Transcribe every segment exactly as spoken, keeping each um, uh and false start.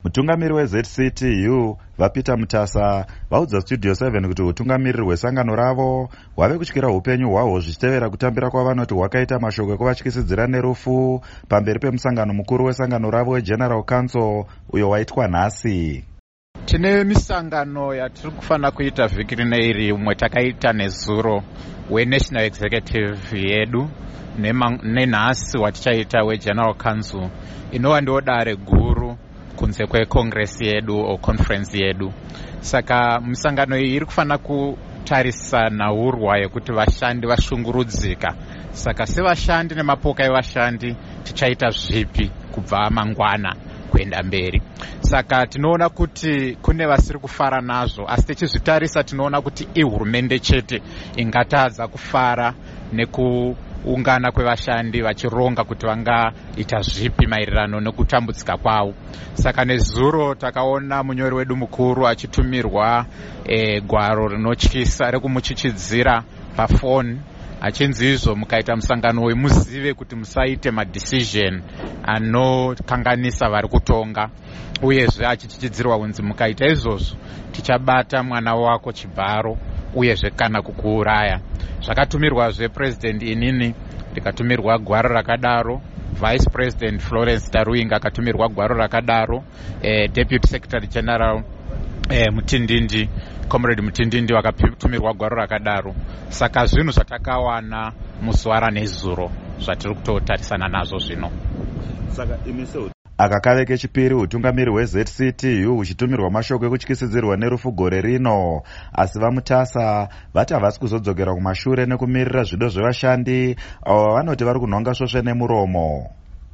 Mutungamiri we-Z C T U vaPeter Mutasa vaudza Studio seven kuti utungamiriri hwesangano ravo hwave kutyira upenyu hwahwo zvichitevera kutambira kwavanoti hwakaita mashoko ekuvatyisidzira nerufu pamberi pemusangano mukuru wesangano ravo weGeneral Council uyo waitwa nhasi. Tine misangano yatiri kufanira kuita vhiki rineiri, umwe takaita nezuro weNational Executive yedu nenhasi watichaita weGeneral Council, inova ndiwo dare guru kunze kwecongress yedu o conference yedu. Saka misangano iyi iri kufanira kutarisa nhaurwa yekuti vashandi vashungurudzika. Saka sevashandi nemapoka evashandi tichaita zvipi kubva mangwana kuenda mberi. Saka tinoona kuti kune vasiri kufara nazvo, asi tichizvitarisa tinoona kuti ihurumende chete ingatadza kufara nekuungana kwevashandi vachironga kuti vangaita zvipi maererano nekutambudzika kwavo. Saka nezuro takaona munyori wedu mukuru achitumirwa e, gwaro rinotyisa rekumuchichidzira pafoni achinzi izvo mukaita musangano uyu muzive kuti musaite madecision anokanganisa vari kutonga, uyezve achichichidzirwa kunzi mukaita izvozvo tichabata mwana wako chibharo uyezve kana kukuuraya. Zvakatumirwazve president inini ndikatumirwa gwaro rakadaro, vice president Florence Taruinga akatumirwa gwaro rakadaro, eh, deputy secretary general eh, Mutindindi comrade Mutindindi wakatumirwa gwaro rakadaro. Saka zvinhu zvatakawana muzuva nezuro zvatiri kutotarisana nazvo zvino. Saka imiso akakave kechipiri utungamiri hwe-Z C T U uchitumirwa mashoko ekutyisidzirwa nerufu gore rino, asi vaMutasa vati havasi kuzodzokera kumashure nekumirira zvido zvevashandi avo vanoti vari kunhonga svosve nemuromo.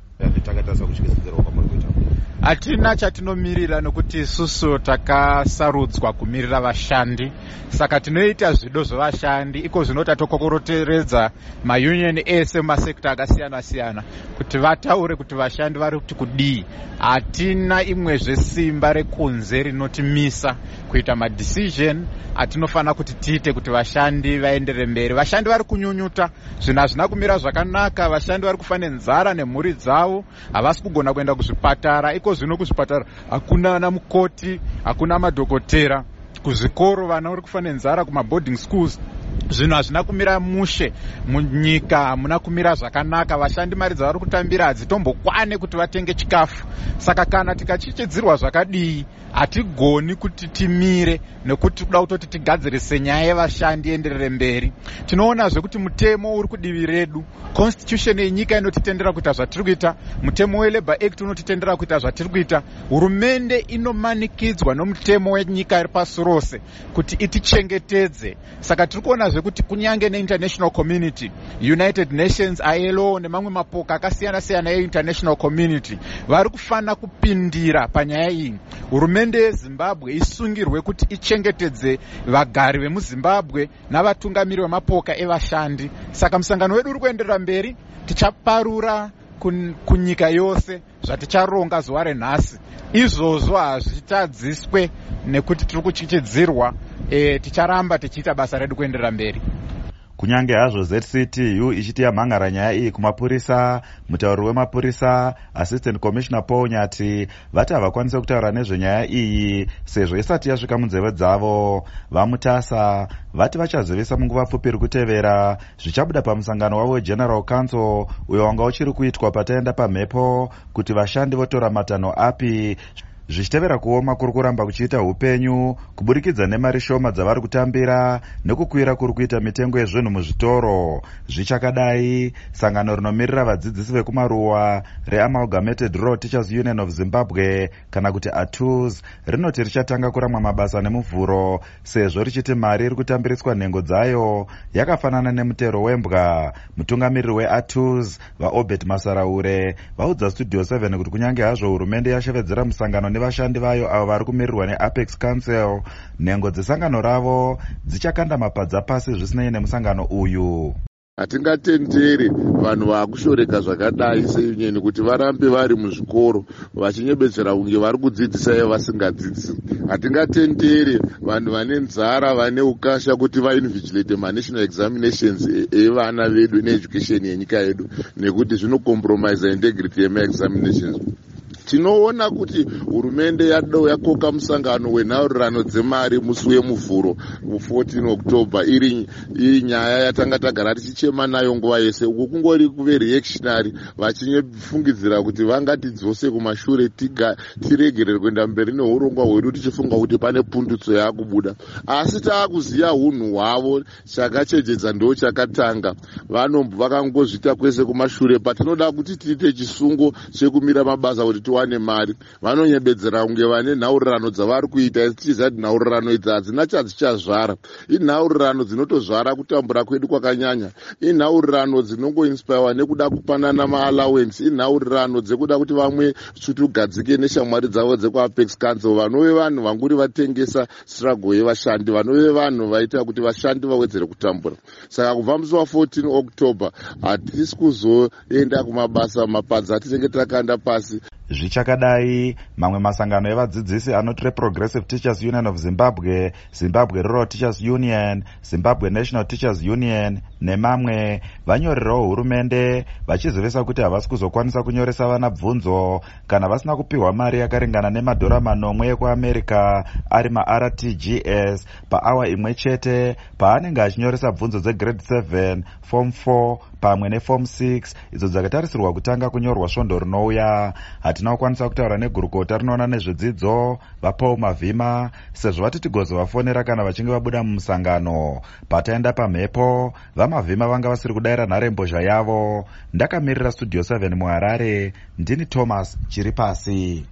Hatina chatinomirira nokuti isusu takasarudzwa kumirira vashandi. Saka tinoita zvido zvevashandi iko zvinota tokokoroteredza maunion ese mumasekta akasiyana siyana kuti vataure kuti vashandi vari kuti kudii. Hatina imwezve simba rekunze rinotimisa kuita madecision atinofana kuti tiite kuti vashandi vaendere mberi. Vashandi vari kunyunyuta, zvinhu hazvina kumira zvakanaka. Vashandi vari kufa nenzara nemhuri dzavo, havasi kugona kuenda kuzvipatara. Iko zvino kuzvipatara hakuna ana mukoti, hakuna madhokotera. Kuzvikoro vana vari kufa nenzara, kumaboarding schools zvinhu hazvina kumira mushe. Munyika hamuna kumira zvakanaka. Vashandi mari dzavari kutambira hadzitombokwane kuti vatenge chikafu. Saka kana tikachichidzirwa zvakadii hatigoni kuti timire, nekuti kuda kutoti tigadzirise nyaya yevashandi ienderere mberi. Tinoonazve kuti mutemo uri kudivi redu, constitution yenyika inotitendera kuita zvatiri kuita, mutemo weLabour Act unotitendera kuita zvatiri kuita. Hurumende inomanikidzwa nomutemo wenyika iri pasi rose kuti itichengetedze. Saka tiri kuonazve kuti kunyange neinternational community, United Nations, I L O nemamwe mapoka akasiyana siyana yeinterntional community vari kufanira kupindira panyaya iyi. Hurumende yeZimbabwe isungirwe kuti ichengetedze vagari vemuZimbabwe navatungamiri vemapoka evashandi. Saka musangano wedu uri kuenderera mberi, tichaparura kunyika yose zvaticharonga zuva renhasi. Izvozvo hazvitadziswe nekuti tiri kuchichidzirwa, e, ticharamba tichiita basa redu kuenderera mberi. Kunyange hazvo Z C T U ichiti yamhangara nyaya iyi kumapurisa, mutauri wemapurisa Assistant Commissioner Paul Nyati vati havakwanise kutaura nezvenyaya iyi sezvo isati yasvika munzeve dzavo. VaMutasa vati vachazivisa munguva pfupi iri kutevera zvichabuda pamusangano wavo weGeneral Council uyo wanga uchiri kuitwa pataenda pamhepo kuti vashandi votora matanho api zvichitevera kuoma kuri kuramba kuchiita upenyu kuburikidza nemari shoma dzavari kutambira nekukwira kuri kuita mitengo yezvinhu muzvitoro. Zvichakadai, sangano rinomirira vadzidzisi vekumaruwa reAmalgamated Rural Teachers Union of Zimbabwe kana kuti A T U Z rinoti richatanga kuramwa mabasa nemuvhuro sezvo richiti mari iri kutambiriswa nhengo dzayo yakafanana nemutero wembwa. Mutungamiriri we-A T U Z vaObert Masaraure vaudza Studio seven kuti kunyange hazvo hurumende yashevedzera musangano nevashandi vayo avo vari kumirirwa neApex Council, nhengo dzesangano ravo dzichakanda mapadza pasi zvisinei nemusangano uyu. Hatingatenderi vanhu vakushoreka zvakadai seunion kuti varambe vari muzvikoro vachinyebedzera kunge vari kudzidzisa ivo vasingadzidzisi. Hatingatenderi vanhu vane nzara vane ukasha kuti vainvigilate manational examinations evana vedu needucation yenyika yedu nekuti zvinokompromise integrity yemaexaminations. tinoona kuti hurumende yakoka musangano wenhaurirano dzemari musi wemuvhuro fourteen October iri iri nyaya yatanga tagara tichichema nayo nguva yese. Uku kungori kuve reactionary vachinyefungidzira kuti vangatidzose kumashure tiregerere kuenda mberi neurongwa hwedu tichifunga kuti pane pundutso yakubuda. Asi taakuziva unhu hwavo chakachejedza ndo chakatanga. Vanhu vakangozvita kwese kumashure patinoda kuti tiite chisungo chekumira mabasa kuti tiwane mari. Vanonyebedzera kunge vane nhaurirano dzavari kuita tichiziva kuti nhaurirano idzi hadzina chadzichazvara. Inhaurirano dzinotozvara kutambura kwedu kwakanyanya. Inhaurirano dzinongoinspire nekuda kupanana maallowance. Inhaurirano dzekuda kuti vamwe svutugadzike neshamwari dzavo dzekuapex council. Vanove vanhu vanguri vatengesa struggle yevashandi. Vanove vanhu vaita kuti vashandi vawedzere kutambura. Saka kubva musi wa fourteen October hatisi kuzoenda kumabasa mapadza atinenge takanda pasi. Zvichakadai, mamwe masangano evadzidzisi anoti Progressive Teachers Union of Zimbabwe, Zimbabwe Rural Teachers Union, Zimbabwe National Teachers Union nemamwe vanyorerawo hurumende vachizivisa kuti havasi kuzokwanisa kunyoresa vana bvunzo kana vasina kupiwa mari yakaringana nemadhora manomwe ekuAmerica ari ma-R T G S paawa imwe chete paanenge achinyoresa bvunzo dzegrade seven, form four pamwe neform six idzo dzakatarisirwa kutanga kunyorwa svondo rinouya. Hatina kukwanisa kutaura negurukota rinoona nezvedzidzo vaPaul Mavhima sezvo vati tigozovafonera kana vachinge vabuda mumusangano. Pataenda pamhepo vaMavhima vanga vasiri kudayira nharembozha yavo. Ndakamirira Studio seven muHarare, ndini Thomas Chiripasi.